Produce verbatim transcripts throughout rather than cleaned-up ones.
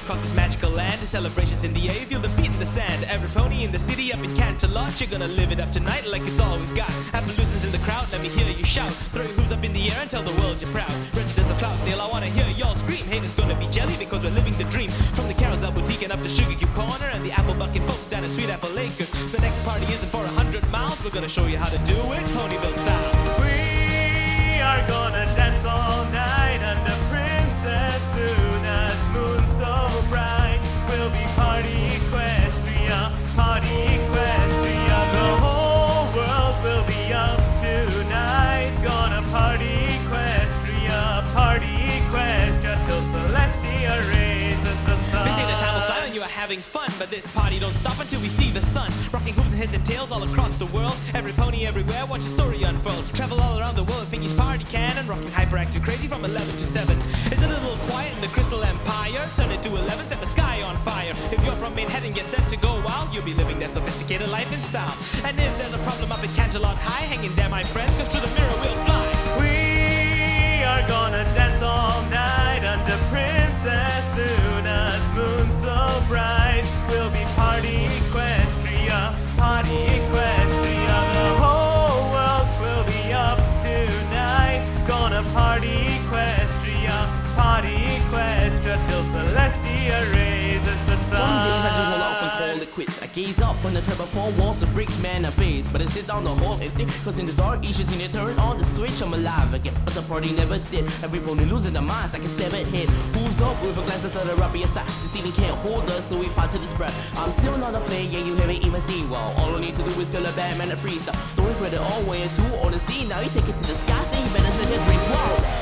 across this magical land. Celebrations in the air, you feel the beat in the sand. Every pony in the city up in Canterlot, you're gonna live it up tonight like it's all we've got. Appaloosans in the crowd, let me hear you shout. Throw your hooves up in the air and tell the world you're proud. Residents of Cloudsdale, I wanna hear y'all scream. Haters gonna be jelly because we're living the dream. From the Carousel Boutique and up to Sugar Cube Corner and the apple bucking folks down at Sweet Apple Acres. The next party isn't for a hundred miles, we're gonna show you how to do it Ponyville style. We are gonna dance all night under Princess Luna's moon so bright. We'll be party Equestria, party Equestria. The whole world will be up tonight. Gonna party Equestria, party Equestria till Celestia raises the sun. They say the time will fly when you are having fun, but this party don't stop until we see the sun. Rocking hoops and heads and tails all across the world. Every pony everywhere, watch a story unfold. Travel all around the world with Pinky's Party Cannon. Rocking hyperactive crazy from eleven to seven. Is it a little quiet in the Crystal Empire? Turn it to eleven, set the sky on fire. If you're from Main Head and get set to go wild, you'll be living that sophisticated life in style. And if there's a problem up in Canterlot High, hang in there my friends, cause through the mirror we'll fly. We are gonna dance all night under Princess Luna's moon so bright. We'll be party Equestria, party Equestria. The whole world will be up tonight. Gonna party Equestria, party Equestria till Celestia raises the sun. Some days I just roll up and call it quits. I gaze up when the treble four walls of bricks man I face. But I sit down the hall and think, cause in the dark each is in it turn on the switch, I'm alive again. But the party never did. Every pony losing their minds like a severed head. Who's up with a glass of the rubber aside? The ceiling can't hold us, so we fight to this breath. I'm still not a player, yeah, you haven't even seen. Well, all I need to do is kill a bad man and freestyle. Don't regret it all way two on the scene. Now you take it to the sky, then you better send your drink. Whoa!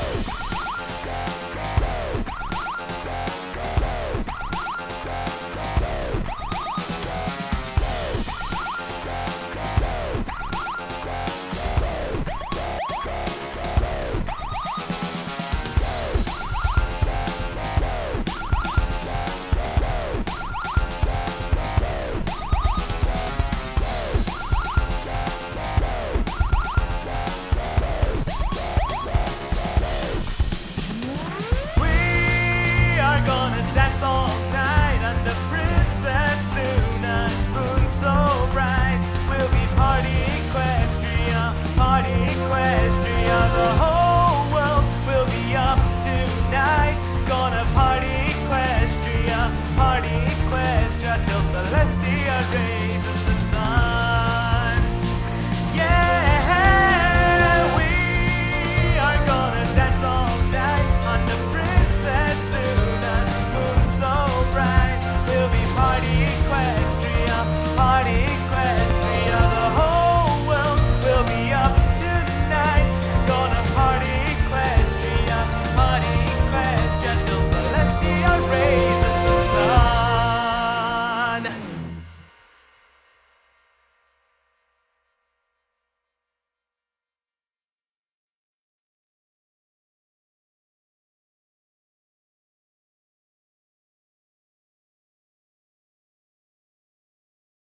Gonna dance all night under Princess Luna's moon so bright. We'll be party Equestria, party Equestria. The whole world will be up tonight. Gonna party Equestria, party Equestria till Celestia raises the sun. Yeah, we are gonna dance all night under Princess Luna's moon so bright. We'll be party Equestria, party Equestria. The whole world will be up tonight. Gonna party Equestria, party Equestria till Celestia raises.